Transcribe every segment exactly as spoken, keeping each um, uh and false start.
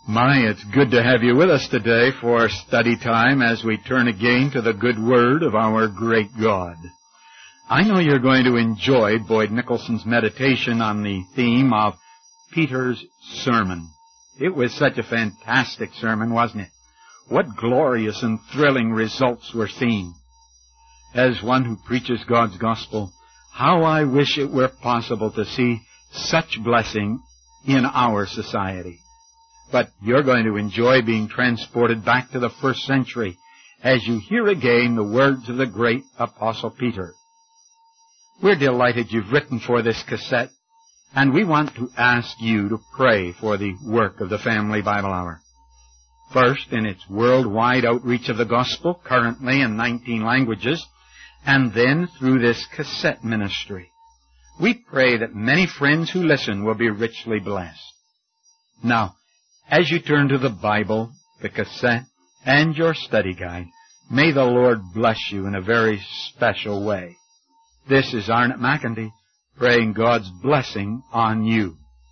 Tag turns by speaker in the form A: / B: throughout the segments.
A: My, it's good to have you with us today for study time as we turn again to the good word of our great God. I know you're going to enjoy Boyd Nicholson's meditation on the theme of Peter's sermon. It was such a fantastic sermon, wasn't it? What glorious and thrilling results were seen. As one who preaches God's gospel, how I wish it were possible to see such blessing in our society. But you're going to enjoy being transported back to the first century as you hear again the words of the great Apostle Peter. We're delighted you've written for this cassette, and we want to ask you to pray for the work of the Family Bible Hour. First, in its worldwide outreach of the gospel, currently in nineteen languages, and then through this cassette ministry. We pray that many friends who listen will be richly blessed. Now, as you turn to the Bible, the cassette, and your study guide, may the Lord bless you in a very special way. This is Arnott McIntyre praying God's blessing on you.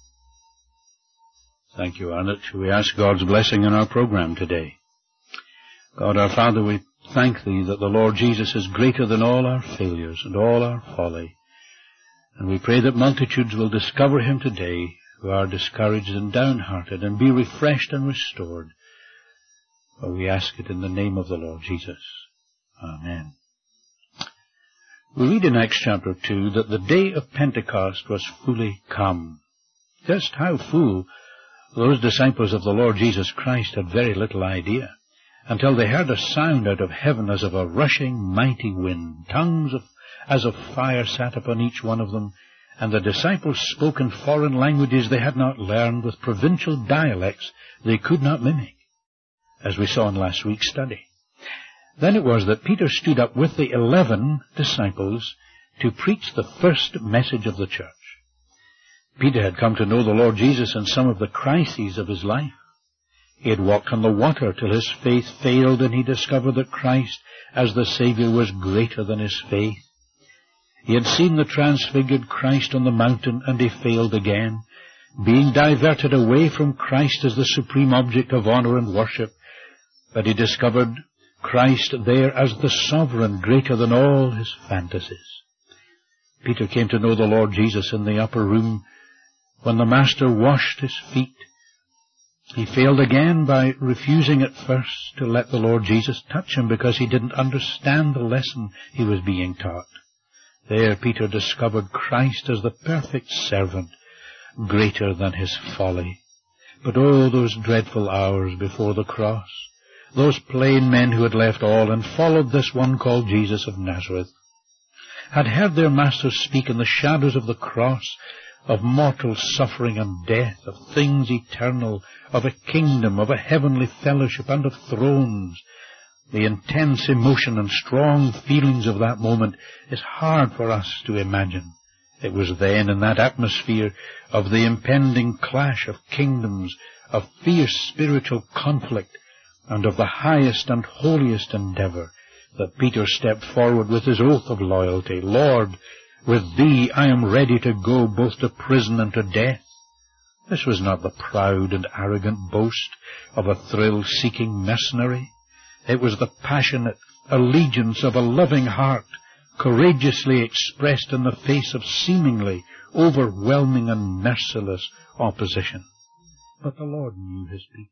B: Thank you, Arnott. We ask God's blessing in our program today. God our Father, we thank Thee that the Lord Jesus is greater than all our failures and all our folly. And we pray that multitudes will discover Him today who are discouraged and downhearted, and be refreshed and restored. For we ask it in the name of the Lord Jesus. Amen. We read in Acts chapter two that the day of Pentecost was fully come. Just how full those disciples of the Lord Jesus Christ had very little idea, until they heard a sound out of heaven as of a rushing mighty wind. Tongues of, as of fire sat upon each one of them, and the disciples spoke in foreign languages they had not learned, with provincial dialects they could not mimic, as we saw in last week's study. Then it was that Peter stood up with the eleven disciples to preach the first message of the church. Peter had come to know the Lord Jesus in some of the crises of his life. He had walked on the water till his faith failed, and he discovered that Christ as the Savior was greater than his faith. He had seen the transfigured Christ on the mountain, and he failed again, being diverted away from Christ as the supreme object of honor and worship. But he discovered Christ there as the sovereign, greater than all his fantasies. Peter came to know the Lord Jesus in the upper room when the Master washed his feet. He failed again by refusing at first to let the Lord Jesus touch him because he didn't understand the lesson he was being taught. There Peter discovered Christ as the perfect servant, greater than his folly. But oh, those dreadful hours before the cross, those plain men who had left all and followed this one called Jesus of Nazareth, had heard their Master speak in the shadows of the cross of mortal suffering and death, of things eternal, of a kingdom, of a heavenly fellowship, and of thrones. The intense emotion and strong feelings of that moment is hard for us to imagine. It was then in that atmosphere of the impending clash of kingdoms, of fierce spiritual conflict, and of the highest and holiest endeavor, that Peter stepped forward with his oath of loyalty. Lord, with Thee I am ready to go both to prison and to death. This was not the proud and arrogant boast of a thrill-seeking mercenary. It was the passionate allegiance of a loving heart, courageously expressed in the face of seemingly overwhelming and merciless opposition. But the Lord knew His people.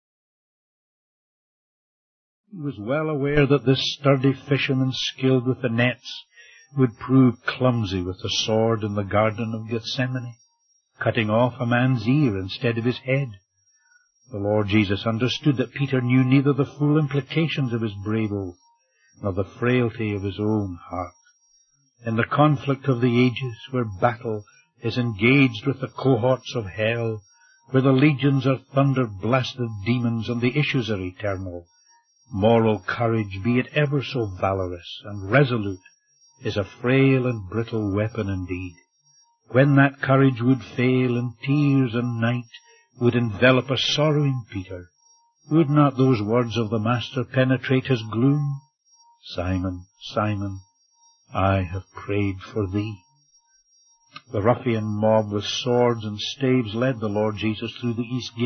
B: He was well aware that this sturdy fisherman, skilled with the nets, would prove clumsy with the sword in the Garden of Gethsemane, cutting off a man's ear instead of his head. The Lord Jesus understood that Peter knew neither the full implications of his brave oath, nor the frailty of his own heart. In the conflict of the ages, where battle is engaged with the cohorts of hell, where the legions are thunder-blasted demons and the issues are eternal, moral courage, be it ever so valorous and resolute, is a frail and brittle weapon indeed. When that courage would fail, and tears and night would envelop a sorrowing Peter, would not those words of the Master penetrate his gloom? Simon, Simon, I have prayed for thee. The ruffian mob with swords and staves led the Lord Jesus through the east gate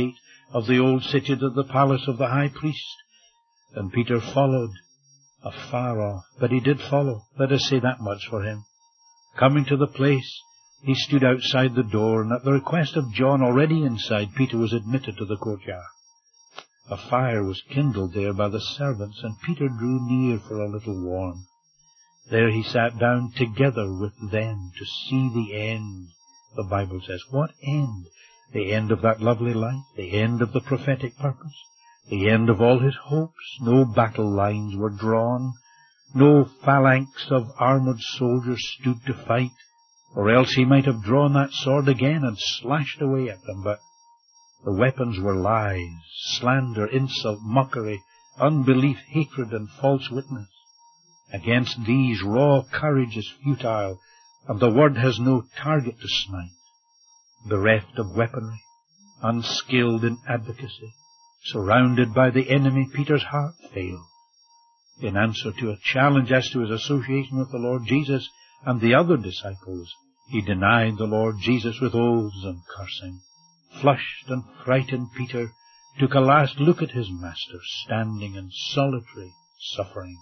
B: of the old city to the palace of the high priest. And Peter followed afar off, but he did follow. Let us say that much for him. Coming to the place, he stood outside the door, and at the request of John, already inside, Peter was admitted to the courtyard. A fire was kindled there by the servants, and Peter drew near for a little warmth. There he sat down together with them to see the end. The Bible says, what end? The end of that lovely life, the end of the prophetic purpose, the end of all his hopes. No battle lines were drawn, no phalanx of armored soldiers stood to fight, or else he might have drawn that sword again and slashed away at them, but the weapons were lies, slander, insult, mockery, unbelief, hatred, and false witness. Against these raw courage is futile, and the word has no target to smite. Bereft of weaponry, unskilled in advocacy, surrounded by the enemy, Peter's heart failed. In answer to a challenge as to his association with the Lord Jesus and the other disciples, he denied the Lord Jesus with oaths and cursing. Flushed and frightened, Peter took a last look at his master, standing in solitary suffering,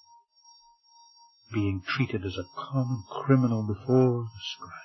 B: being treated as a common criminal before the scribes,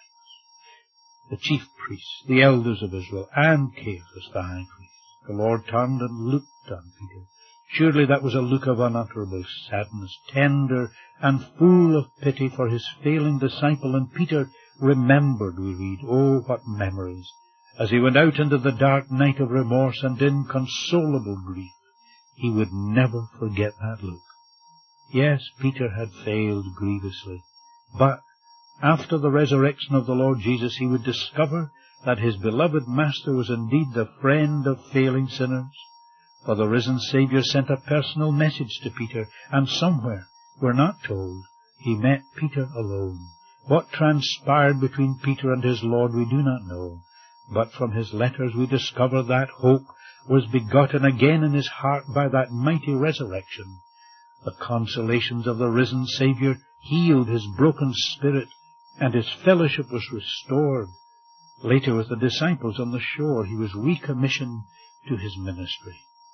B: the chief priests, the elders of Israel, and Caiaphas the high priest. The Lord turned and looked on Peter. Surely that was a look of unutterable sadness, tender and full of pity for his failing disciple. And Peter remembered, we read, oh, what memories, as he went out into the dark night of remorse and inconsolable grief. He would never forget that look. Yes, Peter had failed grievously, but after the resurrection of the Lord Jesus, he would discover that his beloved Master was indeed the friend of failing sinners. For the risen Saviour sent a personal message to Peter, and somewhere, we're not told, he met Peter alone. What transpired between Peter and his Lord we do not know, but from his letters we discover that hope was begotten again in his heart by that mighty resurrection. The consolations of the risen Saviour healed his broken spirit, and his fellowship was restored. Later, with the disciples on the shore, he was recommissioned to his ministry.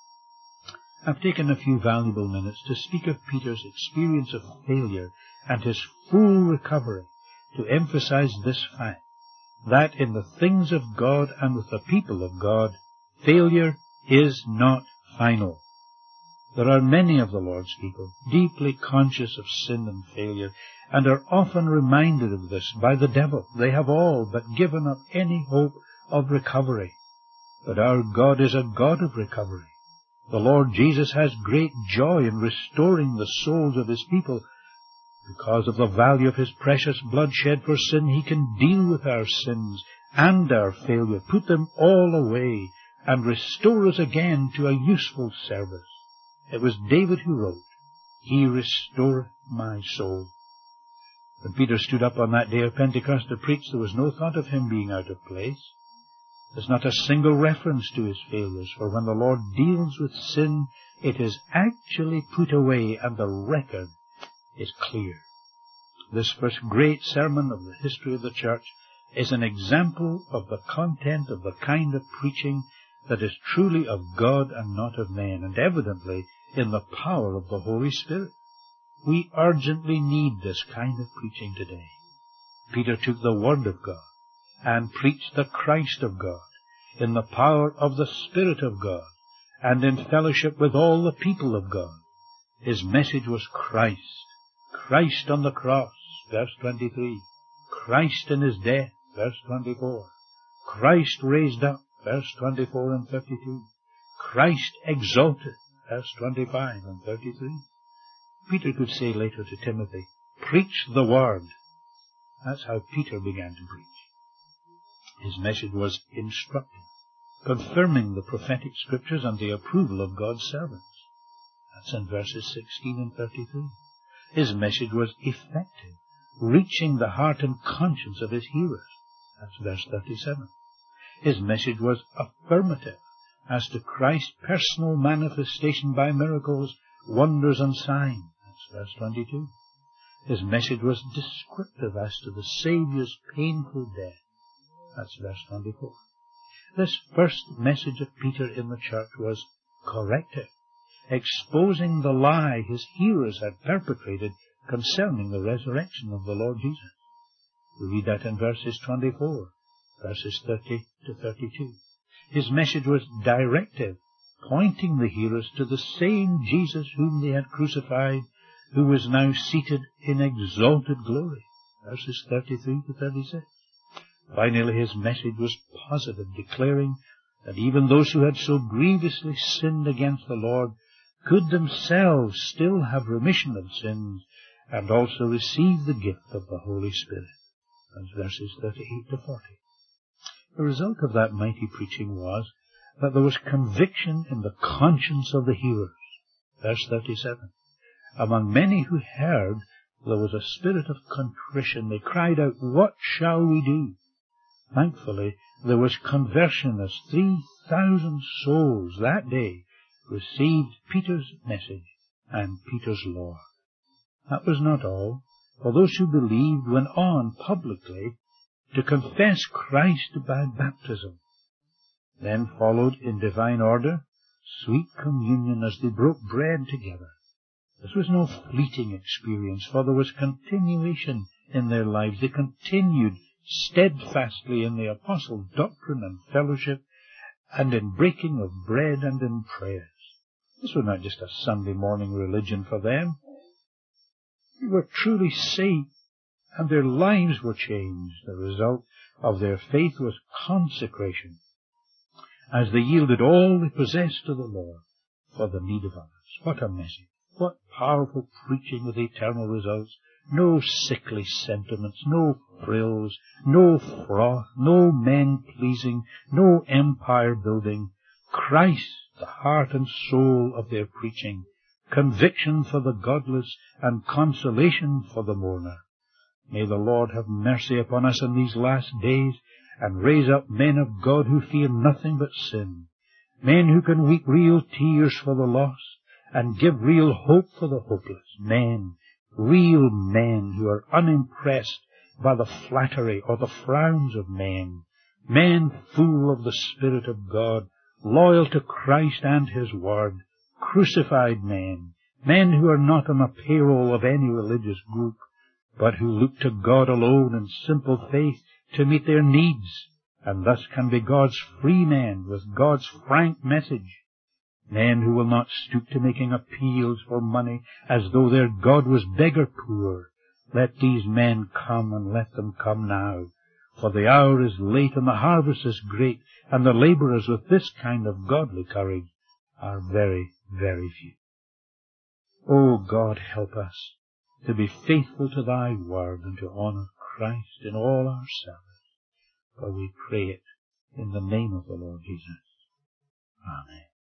B: I've taken a few valuable minutes to speak of Peter's experience of failure and his full recovery, to emphasize this fact, that in the things of God and with the people of God, failure is not final. There are many of the Lord's people deeply conscious of sin and failure, and are often reminded of this by the devil. They have all but given up any hope of recovery. But our God is a God of recovery. The Lord Jesus has great joy in restoring the souls of his people. Because of the value of his precious blood shed for sin, he can deal with our sins and our failure, put them all away, and restore us again to a useful service. It was David who wrote, "He restoreth my soul." When Peter stood up on that day of Pentecost to preach, there was no thought of him being out of place. There's not a single reference to his failures, for when the Lord deals with sin, it is actually put away, and the record is clear. This first great sermon of the history of the church is an example of the content of the kind of preaching that is truly of God and not of men, and evidently in the power of the Holy Spirit. We urgently need this kind of preaching today. Peter took the Word of God and preached the Christ of God in the power of the Spirit of God and in fellowship with all the people of God. His message was Christ. Christ on the cross, verse twenty-three. Christ in his death, verse twenty-four. Christ raised up, verse twenty-four and thirty-two. Christ exalted, verse twenty-five and thirty-three. Peter could say later to Timothy, preach the word. That's how Peter began to preach. His message was instructive, confirming the prophetic scriptures and the approval of God's servants. That's in verses sixteen and thirty-three. His message was effective, reaching the heart and conscience of his hearers. That's verse thirty-seven. His message was affirmative as to Christ's personal manifestation by miracles, wonders, and signs. That's verse twenty-two. His message was descriptive as to the Saviour's painful death. That's verse twenty-four. This first message of Peter in the church was corrective, exposing the lie his hearers had perpetrated concerning the resurrection of the Lord Jesus. We read that in verses twenty-four, verses thirty to thirty-two. His message was directive, pointing the hearers to the same Jesus whom they had crucified, who was now seated in exalted glory, verses thirty-three to thirty-six. Finally, his message was positive, declaring that even those who had so grievously sinned against the Lord could themselves still have remission of sins and also receive the gift of the Holy Spirit. That's verses thirty-eight to forty. The result of that mighty preaching was that there was conviction in the conscience of the hearers. Verse thirty-seven. Among many who heard, there was a spirit of contrition. They cried out, "What shall we do?" Thankfully, there was conversion as three thousand souls that day received Peter's message and Peter's Lord. That was not all, for those who believed went on publicly to confess Christ by baptism. Then followed, in divine order, sweet communion as they broke bread together. This was no fleeting experience, for there was continuation in their lives. They continued steadfastly in the apostles' doctrine and fellowship, and in breaking of bread and in prayers. This was not just a Sunday morning religion for them. They were truly saved, and their lives were changed. The result of their faith was consecration, as they yielded all they possessed to the Lord for the need of others. What a message! What powerful preaching with eternal results! No sickly sentiments, no frills, no froth, no men-pleasing, no empire-building. Christ, the heart and soul of their preaching, conviction for the godless and consolation for the mourner. May the Lord have mercy upon us in these last days and raise up men of God who fear nothing but sin, men who can weep real tears for the lost and give real hope for the hopeless, men, real men who are unimpressed by the flattery or the frowns of men, men full of the Spirit of God, loyal to Christ and His Word, crucified men, men who are not on the payroll of any religious group, but who look to God alone in simple faith to meet their needs, and thus can be God's free men with God's frank message. Men who will not stoop to making appeals for money as though their God was beggar poor. Let these men come, and let them come now. For the hour is late and the harvest is great, and the laborers with this kind of godly courage are very, very few. O God, help us to be faithful to Thy word and to honor Christ in all our service. For we pray it in the name of the Lord Jesus. Amen.